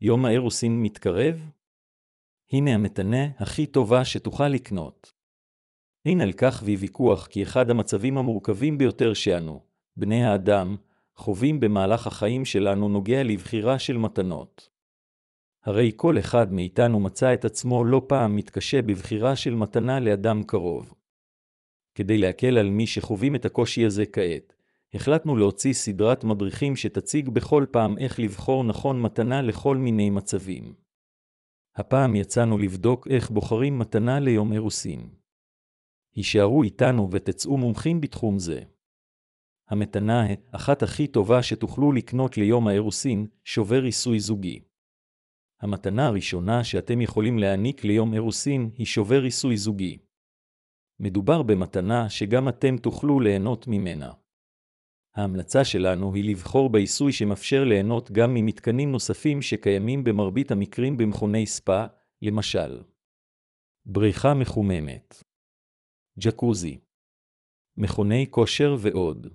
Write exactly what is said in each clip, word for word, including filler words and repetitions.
יום האירוסין מתקרב? הנה המתנה הכי טובה שתוכל לקנות. אין על כך ויכוח כי אחד המצבים המורכבים ביותר שאנו, בני האדם, חווים במהלך החיים שלנו נוגע לבחירה של מתנות. הרי כל אחד מאיתנו מצא את עצמו לא פעם מתקשה בבחירה של מתנה לאדם קרוב. כדי להקל על מי שחווים את הקושי הזה כעת, החלטנו להוציא סדרת מדריכים שתציג בכל פעם איך לבחור נכון מתנה לכל מיני מצבים. הפעם יצאנו לבדוק איך בוחרים מתנה ליום אירוסין. הישארו איתנו ותצאו מומחים בתחום זה. המתנה אחת הכי טובה שתוכלו לקנות ליום האירוסין, שובר עיסוי זוגי. המתנה הראשונה שאתם יכולים להעניק ליום אירוסין היא שובר עיסוי זוגי. מדובר במתנה שגם אתם תוכלו ליהנות ממנה. ההמלצה שלנו היא לבחור בעיסוי שמאפשר ליהנות גם ממתקנים נוספים שקיימים במרבית המקרים במכוני ספא, למשל בריכה מחוממת, ג'קוזי, מכוני כושר ועוד.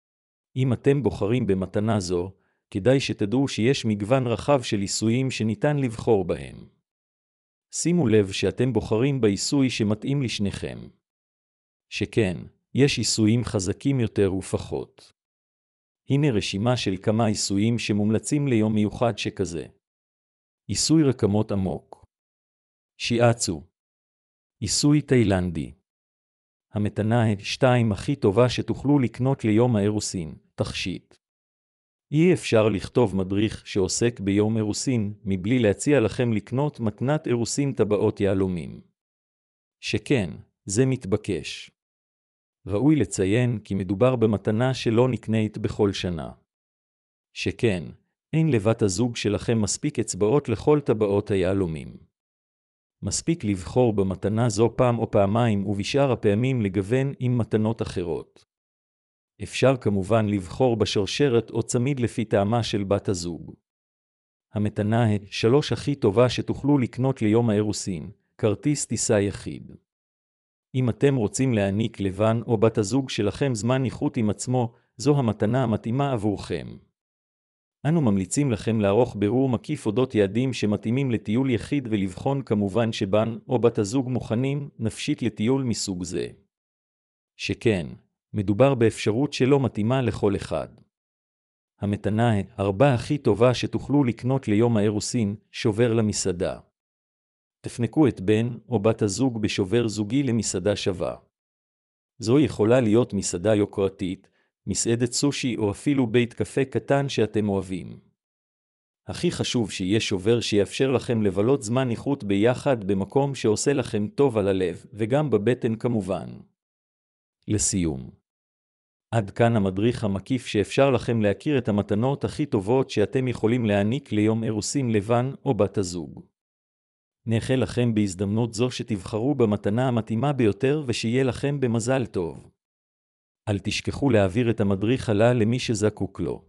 אם אתם בוחרים במתנה זו, כדאי שתדעו שיש מגוון רחב של עיסויים שניתן לבחור בהם. שימו לב שאתם בוחרים בעיסוי שמתאים לשניכם. שכן, יש עיסויים חזקים יותר ופחות. הנה רשימה של כמה עיסויים שמומלצים ליום מיוחד שכזה. עיסוי רקמות עמוק. שיאצו. עיסוי תאילנדי. המתנה שתיים הכי טובה שתוכלו לקנות ליום האירוסין, תכשיט. אי אפשר לכתוב מדריך שעוסק ביום אירוסין מבלי להציע לכם לקנות מתנת אירוסין טבעות יהלומים. שכן, זה מתבקש. ראוי לציין כי מדובר במתנה שלא נקנית בכל שנה. שכן, אין לבת הזוג שלכם מספיק אצבעות לכל טבעות היהלומים. מספיק לבחור במתנה זו פעם או פעמיים ובשאר הפעמים לגוון עם מתנות אחרות. אפשר כמובן לבחור בשרשרת או צמיד לפי טעמה של בת הזוג. המתנה שלוש הכי טובה שתוכלו לקנות ליום האירוסין, כרטיס טיסה יחיד. אם אתם רוצים להעניק לבן או בת הזוג שלכם זמן איכות עם עצמו, זו המתנה המתאימה עבורכם. אנו ממליצים לכם לערוך בירור מקיף אודות יעדים שמתאימים לטיול יחיד ולבחון כמובן שבן או בת הזוג מוכנים נפשית לטיול מסוג זה. שכן, מדובר באפשרות שלא מתאימה לכל אחד. המתנה ארבע הכי טובה שתוכלו לקנות ליום האירוסין, שובר למסעדה. תפנקו את בן או בת הזוג בשובר זוגי למסעדה שווה. זו יכולה להיות מסעדה יוקרתית, מסעדת סושי או אפילו בית קפה קטן שאתם אוהבים. הכי חשוב שיהיה שובר שיאפשר לכם לבלות זמן איכות ביחד במקום שעושה לכם טוב על הלב וגם בבטן כמובן. לסיום. עד כאן המדריך המקיף שאפשר לכם להכיר את המתנות הכי טובות שאתם יכולים להעניק ליום אירוסין לבן או בת הזוג. נאחל לכם בהזדמנות זו שתבחרו במתנה המתאימה ביותר ושיהיה לכם במזל טוב. אל תשכחו להעביר את המדריך הלאה למי שזקוק לו.